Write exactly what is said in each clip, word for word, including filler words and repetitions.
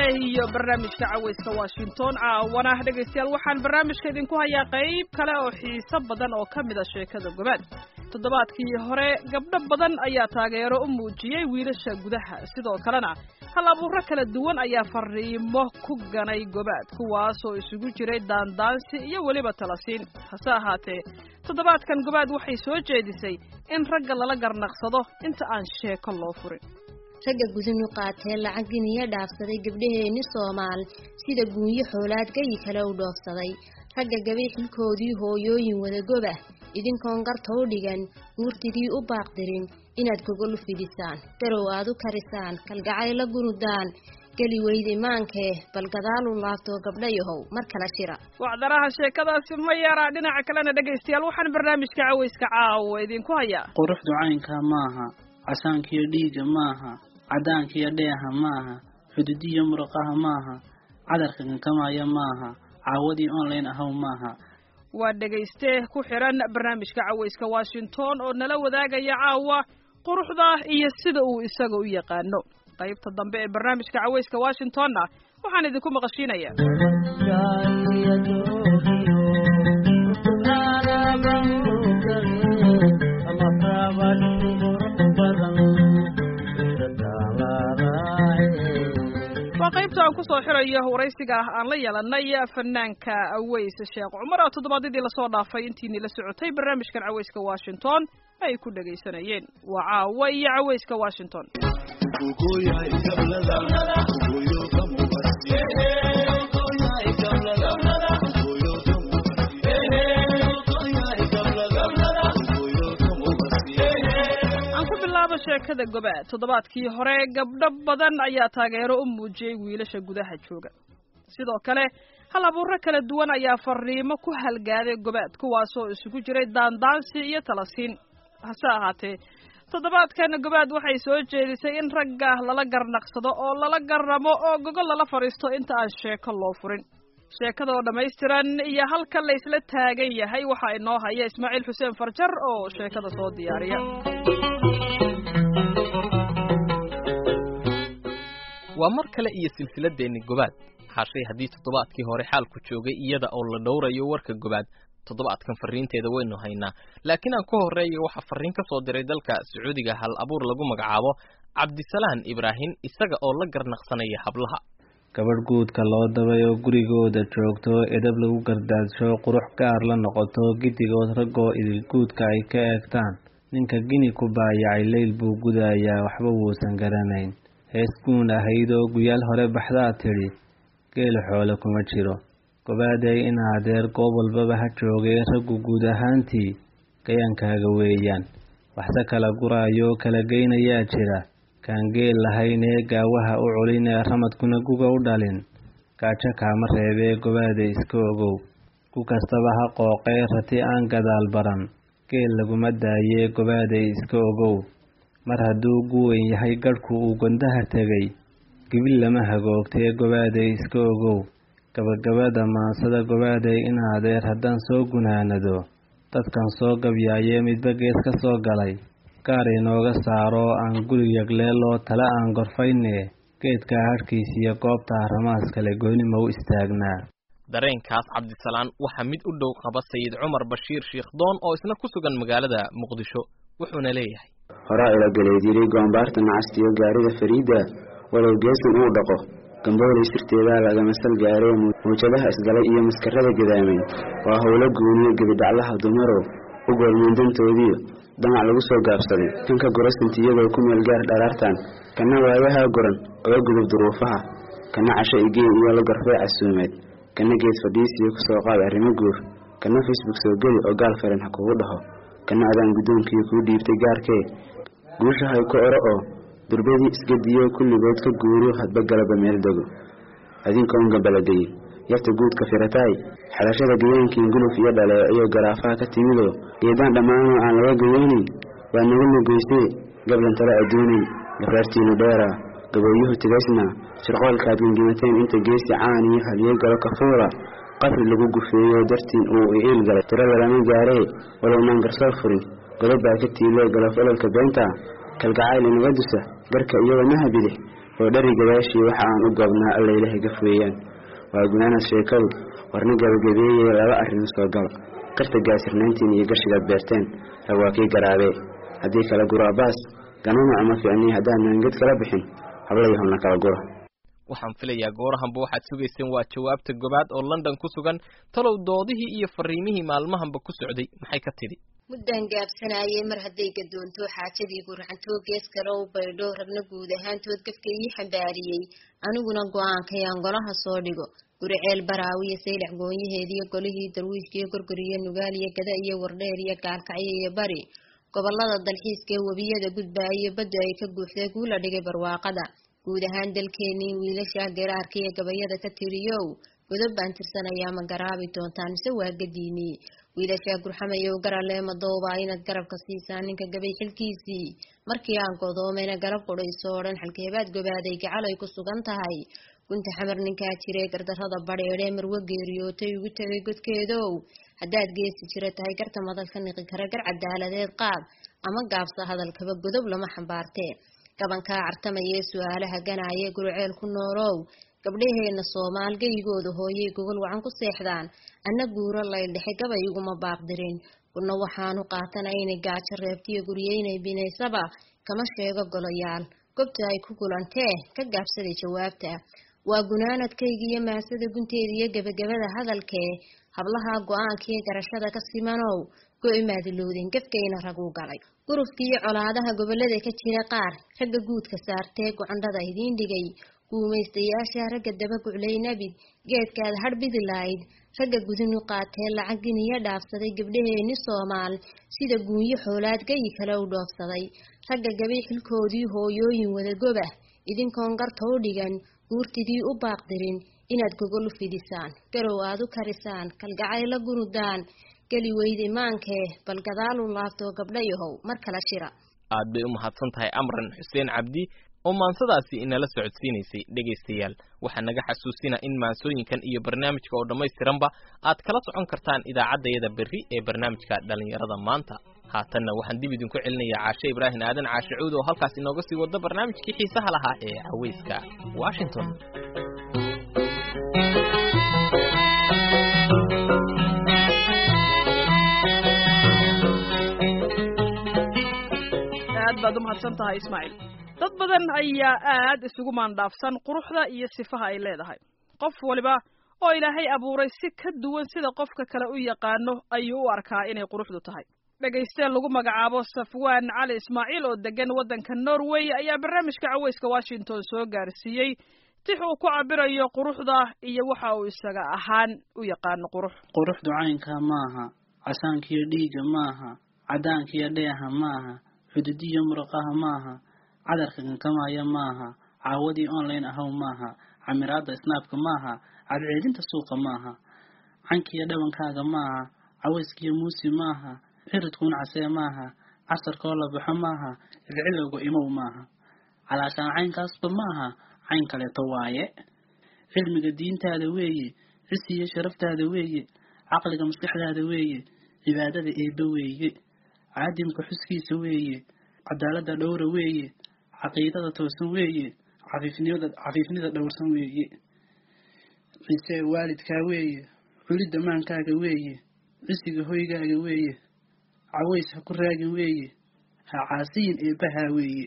iyo barnaamijka cawayska Washington caawana dhageystayaal waxaan barnaamijka idinku hayaa qayb kale oo xiiso badan oo kamid ah sheekada gobaad toddobaadkii hore gabdho badan ayaa taageero u muujiyay wiilasha gudaha sidoo kalena hal abuuro kala duwan ayaa fariimo ku ganay gobaad kuwaas oo isugu jiray daandaansi iyo waliba talasiin hase ahaatee toddobaadkan gobaad waxay soo jeedisay in ragga lala garnaqsado inta aan sheeko loo furin ragga gudinu qaatay lacagin iyo dhaafsaday gabdhaheeni Soomaal sida guunyo xoolaad gay kale u dhoofsaday ragga gabay xilkoodii hooyooyin wada goba idinkoon garta u dhigan guurtidii u baaqdirin inaad gogol u fidisaan garow aad u karisaan kalgacayl la gunudaan gali weydi maankee bal gadaal u laabto gabdhayahow mar kala shira wacdaraha sheekadaasi ma yara dhinaca kalena dhageystayaal waxaan barnaamijka cawayska caawa idinku hayaa quruxdu caynka maaha casaankiyo dhiiga maaha cadaankiyo dheeha maaha xuduudiyo murqaha maaha cadarka kankamaaya maaha caawadii online ahaw maaha waa dhageyste ku xiran barnaamijka cawayska Washington oo nala wadaagaya caawa quruxda iyo sida uu isaga u yaqaano qaybta dambe ee barnaamijka cawayska Washington waxaan idinku maqashiinayaa qaybta aan ku soo xirayo waraysiga aan la yeelanay fanaanka Aways Sheekh Cumar oo toddobaadkii la soo dhaafay intii la socotay barnaamijkan Cawayska Washington ay ku dhageysanayeen waa caawa iyo Cawayska Washington sheekada gobaad toddobaadkii hore gabdho badan ayaa taageero u muujiyay wiilasha gudaha jooga sidoo kale hal abuuro kala duwan ayaa fariimo ku halgaaday gobaad kuwaas oo isugu jiray daandaansi iyo talasiin hase ahaatee toddobaadkan gobaad waxay soo jeedisay in ragga lala garnaqsado oo lala garamo oo gogol lala fariisto inta aan sheeko loo furin sheekada oo dhammaystiran iyo halka la isla taagan yahay waxa inoo haya Ismaaciil Xuseen Farjar oo sheekada soo diyaariya waa mar kale iyo silsiladeeni gobaad hashay hadii toddobaadkii hore xaalku joogay iyada oo la dhowrayo warka gobaad toddobaadkan fariinteeda waynu haynaa laakiin aan ku horeeyo waxa fariin ka soo diray dalka Sacuudiga hal abuur lagu magacaabo Cabdisalaan Ibrahim isaga oo la garnaqsanaya hablaha gabadh guudka loo dabayo gurigooda joogto edab lagu gardaadsho qurux gaar la noqoto gidigood ragoo idil guudka ay ka eegtaan ninka gini ku baayacay leyl buu gudayaa waxba wuusan garanayn heeskuun ahaydoo guyaal hore baxdaa tidhi geel xoole kuma jiro gobaaday in adeer goob walbaba ha joogay raggu guud ahaantii gayaankaaga weeyaan waxse kala guraayo kala geynayaa jira kaan geel lahayn ee gaawaha u culin ee ramadkuna guga u dhalin gaajo kaama reebee gobaaday iska ogow ku kastaba ha qooqee rati aan gadaal baran geel laguma daayee gobaaday iska ogow mar hadduu guweyn yahay gadhku uu gondaha tegay gibil lama hagoogtee gobaaday iska ogow gabagabada maansada gobaaday in adeer haddaan soo gunaanado dadkan soo gabyaayee midba gees ka soo galay gaar inooga saaro aan guriyag leeloo tale aan gorfayne geedka harkiisiyo goobta ramaas kale goynima u istaagnaa dareenkaas Cabdisalaan waxa mid u dhow qaba Sayid Cumar Bashiir Sheekh Doon oo isna ku sugan magaalada Muqdisho wuxuuna leeyahay horaa ila galeediray goombaarta nacastiyo gaarida fariida walow geesan uu dhaqo gamboolay sirteeda laga masal gaaray muujadaha isgalay iyo maskarada gadaamay waa howlo gooniyo gabadhaclaha dumaro u goolmandantoodiyo damac lagu soo gaabsaday kanka gorasantiyada ku meel gaar dharaartan kana waayaha goran oo gudub duruufaha kana casho igeen iyo la garfay casuumeed kana geed fadhiisiyo ku soo qaad arrimo guur kana Facebook soo gali oo gaal faran ha kugu dhaho kana adaan gudoonkii ku dhiibtay gaarkee guushahay ku oro oo durbadii iska diyo kulligood ka guuro hadba galaba meel dago adinkoon gabaladay yarta guudka firatay xalashada gayaankii guluf iyo dhaleeciyo garaafaha ka timido geedaan dhammaan aan laga gayeenin waa nagu nugeysay gablan tala adduunin gafartiinu dheera gabayuhu tigaysna shirqoolkaad gangimateen inta geesi caan iyo haliyey galo kafuura qafri lagu gufeeyo dartiin uu iil galay tira lama gaaree walow naan garsoor furin godob baa ka tiilay galaf ololka beenta kalgacayl inaga dusa garka iyada mahabide oo dhari gadaashii waxa aan u goobnaa alla ilaahay gafweeyaan waa gunaana sheekadu warna gabagabeeyey laba arrin soo gal qarta gaasirnaantiin iyo gashiga beerteen rawaakii garaabee haddii kala guraabaas ganana ama fiicnii haddaan nangad kala bixin hablayahuna kala gura waxaan filayaa goorahanba waxaad sugayseen waa jawaabta gobaad oo London ku sugan talow doodihii iyo fariimihii maalmahanba ku socday maxay ka tidi muddan gaabsanayay mar hadday gadoonto xaajadii gurxantoo gees kale u baydho ragna guud ahaantood gafka ii xambaariyey aniguna go'aankayaan golaha soo dhigo guriceel baraawiyo saylac goonyaheediyo golihii darwiishkiyo gorgoriyo nugaaliyo gada iyo wardheer iyo gaalkacyo iyo bari gobolada dalxiiska ee webiyada gudbaayo badda ay ka guuxday guula dhigay barwaaqada guud ahaan dalkeenii wiilasha garaarka iyo gabayada ka tiriyow godob baan tirsanayaa ma garaabi doontaan mise waa gadiinii wiilasha gurxamayow garale madooba inaad garabka siisaan ninka gabay xilkiisii markii aan godoomayna garab qudhayso oo dhan xalkeebaad gobaaday gacal ay ku sugan tahay gunta xamar ninkaa jiray gardarrada badheedhee marwo geeriyootay ugu tegay godkeedow haddaad geesi jira tahay garta madal ka niqi kara gar cadaaladeed qaad ama gaabsa hadalkaba godob lama xambaartee gabankaa cartamayee su-aalaha ganaaye guriceel ku noolow gabdhaheena Soomaal geygooda hooyay gogol wacan ku seexdaan anna guuro layldhexe gabay iguma baaqdirin kuna waxaanu qaatanay inay gaajo reebtiyo guriyeynay binaysaba kama sheego golayaal gobta ay ku kulantee ka gaabsaday jawaabta waa gunaanadkaygiiyo maasada gunteeda iyo gabagabada hadalkee hablaha go'aankii garashada ka simanow go'imaadiloodin gafkayna rag u galay gurufkii colaadaha gobolada ka jira qaar ragga guudka saartee gocandhada idiin dhigay guumaystayaasha ragga daba guclay nabid geedkaada harbidi lahayd ragga gudinu qaatee lacagin iyo dhaafsaday gabdhaheeni Soomaal sida guunyo xoolaad gayi kale u dhoofsaday ragga gabay xilkoodii hooyooyin wada goba idinkoon garta u dhigan guurtidii u baaqdirin inaad gogol u fidisaan garow aad u karisaan kalgacayl la gunudaan gali weydi maankee bal gadaal u laabto gabdhayahow mar kala shira aad bay u mahadsan tahay Amran Xuseen Cabdi oo maansadaasi inala socodsiinaysay dhageystayaal waxaan naga xasuusinaa in maansooyinkan iyo barnaamijka oo dhammaystiranba aad kala socon kartaan idaacaddayada berri ee barnaamijka dhalinyarada maanta haatanna waxaan dib idinku celinayaa Caashe Ibraahin Aadan Caashe Cuud oo halkaas inooga sii wada barnaamijkii xiisaha lahaa ee Caweyska Washington baad u mahadsan tahay Ismaaciil dad badan ayaa aad isugu maandhaafsan quruxda iyo sifaha ay leedahay qof waliba oo Ilaahay abuuray si ka duwan sida qofka kale u yaqaano ayuu u arkaa inay quruxdu tahay dhageyste lagu magacaabo Safwaan Cali Ismaaciil oo degan wadanka Norway ayaa barnaamijka Caweyska Washington soo gaarsiiyay tix uu ku cabirayo quruxda iyo waxa uu isaga ahaan u yaqaan qurux quruxdu caynka maaha casaankiyo dhiiga maaha cadaankiyo dheeha maaha xuduudiyo muraqaha maaha cadarka kamaya maaha caawadii online ahaw maaha camiraada snapka maaha cadceedinta suuqa maaha cankiyo dhawankaaga maaha caweyskiyo muusi maaha xiridkuun casee maaha casarkoo la baxo maaha ilcilowga imow maaha calaashaan caynkaasba maaha cayn kaleeto waaye cilmiga diintaada weeye cisiyo sharaftaada weeye caqliga maskaxdaada weeye cibaadada eebba weeye caadimka xuskiisa weeye cadaalada dhowra weeye caqiidada toosan weeye cafiifnimada cafiifnida dhowrsan weeye cise waalidkaa weeye xulidda maankaaga weeye cisiga hoygaaga weeye caways ha ku raagin weeye ha caasiyin eebbahaa weeye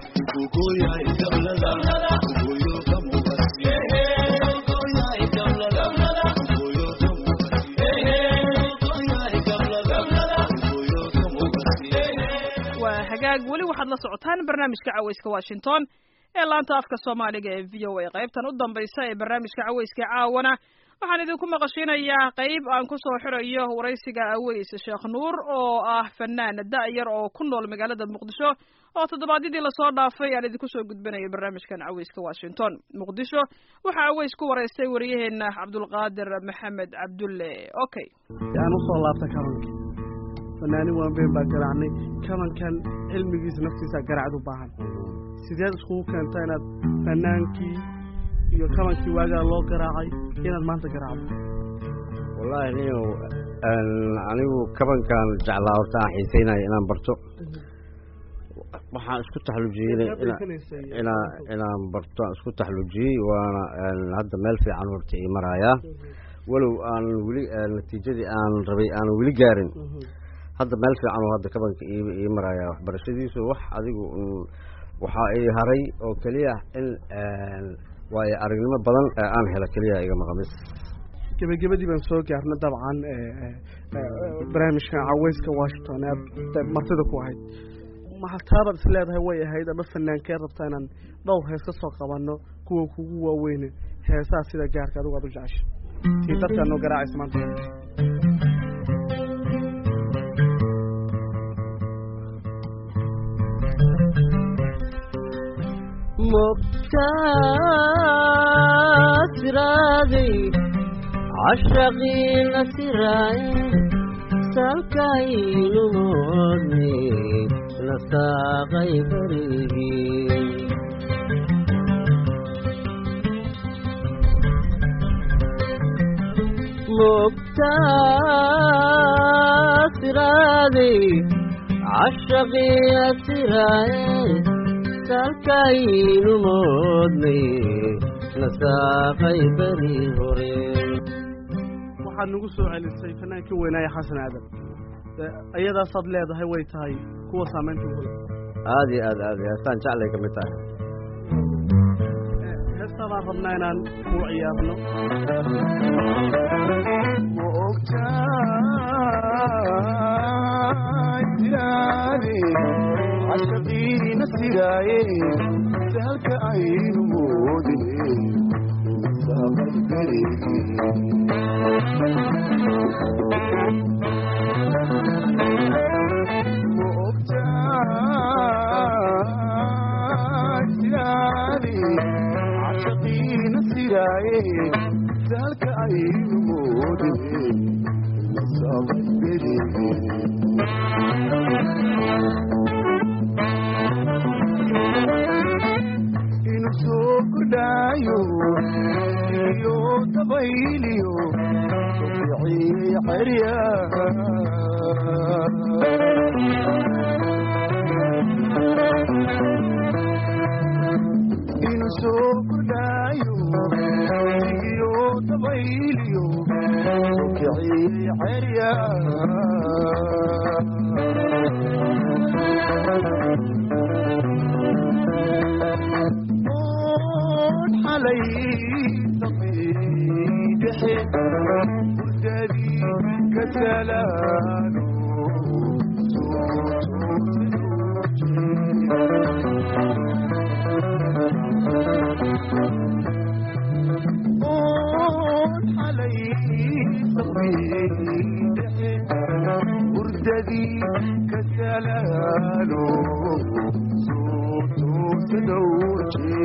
weli waxaad la socotaan barnaamijka Caweyska Washington ee laanta afka Soomaaliga ee V O A qaybtan u dambaysa ee barnaamijka Caweyska caawana waxaan idinku maqashinayaa qayb aan ku soo xirayo waraysiga Aweys Sheekh Nuur oo ah fanaan da'yar oo ku nool magaalada Muqdisho oo toddobaadyadii la soo dhaafay aan idinku soo gudbinayo barnaamijkan Caweyska Washington Muqdisho waxa Aweys ku waraystay wariyaheena Cabdulqaadir Maxamed Cabdulle okay aan u soo laabta kabanka fanaani waan been baa garaacnay kabankan cilmigiisa naftiisa garaacad u baahan sideed isku keentay inaad fanaankii iyo kabankii waagaa loo garaacay inaad maanta garaacdo wallahi niyo anigu kabankan jeclaa horta aan xiiseynaya inaan barto waxaan isku taxallujiyey inaa inaan barto aan isku taxallujiyey waana hadda meel fiican horta ii marayaa walow aan weli natiijadii aan rabay aan weli gaarin hadda meel fiican oo hadda kabanka ii marayaa waxbarashadiisu wax adigu waxaa ii haray oo keliya in waayo aragnimo badan aan helo keliya iga maqamis gabagabadii baan soo gaarna dabcan barnaamijka caweyska Washington ee martida ku ahayd maxtaabad is leedahay way ahayd ama fanaankee rabtaa inaan dhowr hees ka soo qabanno kuwa kugu waaweyn heesaha sida gaarka adigu aad u jeceshay tii dadka noo garaacaysa maanta مبتسرادي عشقي نسراي سالكاين مودني نساقي بريدي مبتسرادي عشقي نسراي سالكاين مودني نساقي بريدي waxaad nagu soo celisay fanaankii weynaaye xasan aadan ayadaas aad leedahay way tahay kuwa saamaynta ugu leh aad iyo aad aad heestaan jeclay ka mid tahay heestaa baan rabnaa inaan ku ciyaarno ma ogtahay siraade cashaqiina siraaye sahalka aynu moodine saaqay bereegi مؤكتاك سيراني عشقين سيراي سالك عين مودي المصاب بريدي إنو سوق دايو يو تبايليو صبيعي عريان إنو سوق دايو يو تبايليو صبيعي عريان مون علي تقيد حد وردادي كسلانو مون علي تقيد حد وردادي كسلانو صوتو تدوجي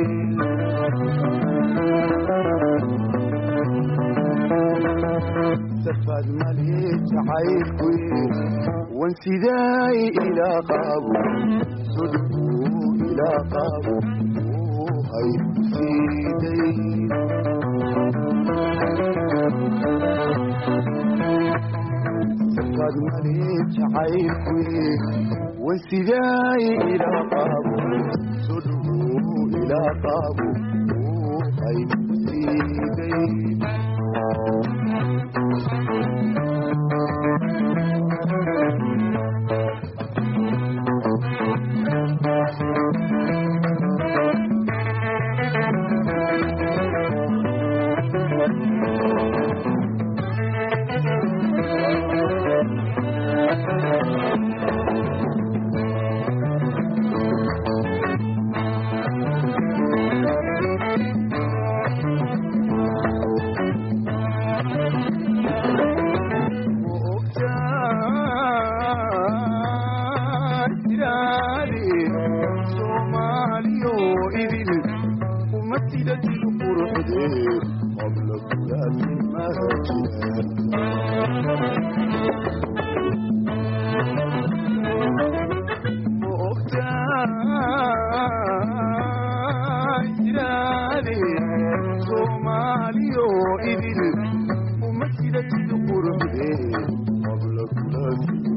سفاد مليت عيبكوي وانسداي إلى قابو صدقو إلى قابو وهي سيدي سفاد مليت عيبكوي وانسداي إلى قابو صدقو إلى قابو وهي سيدي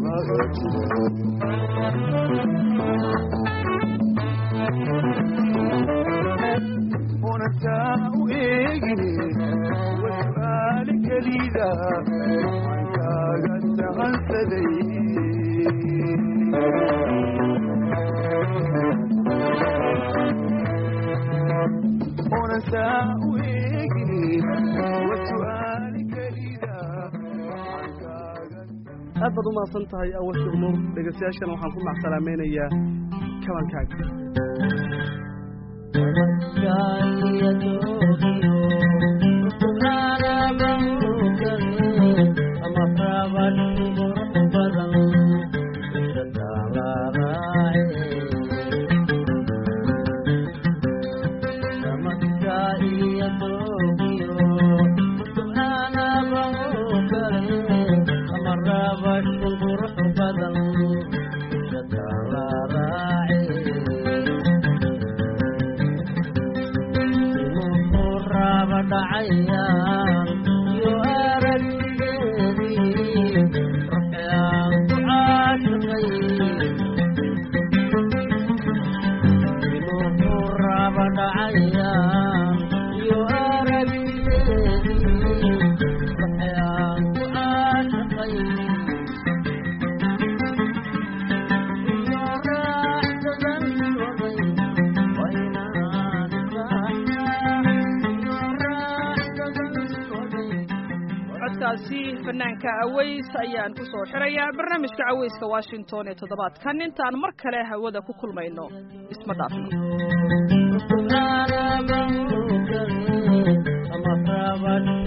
ونساء إيجني وسؤالك لذا عنك قد تغنسدي ونساء إيجني وسؤالك لذا عنك قد aad baad u mahadsan tahay awal shugnur dhegeystayaashana waxaan ku macsalaamaynayaa kabankaaga fanaanka aways ayaan ku soo xirayaa barnaamijka awayska Washington ee toddobaadkan intaan mar kale hawada ku kulmayno isma dhaafno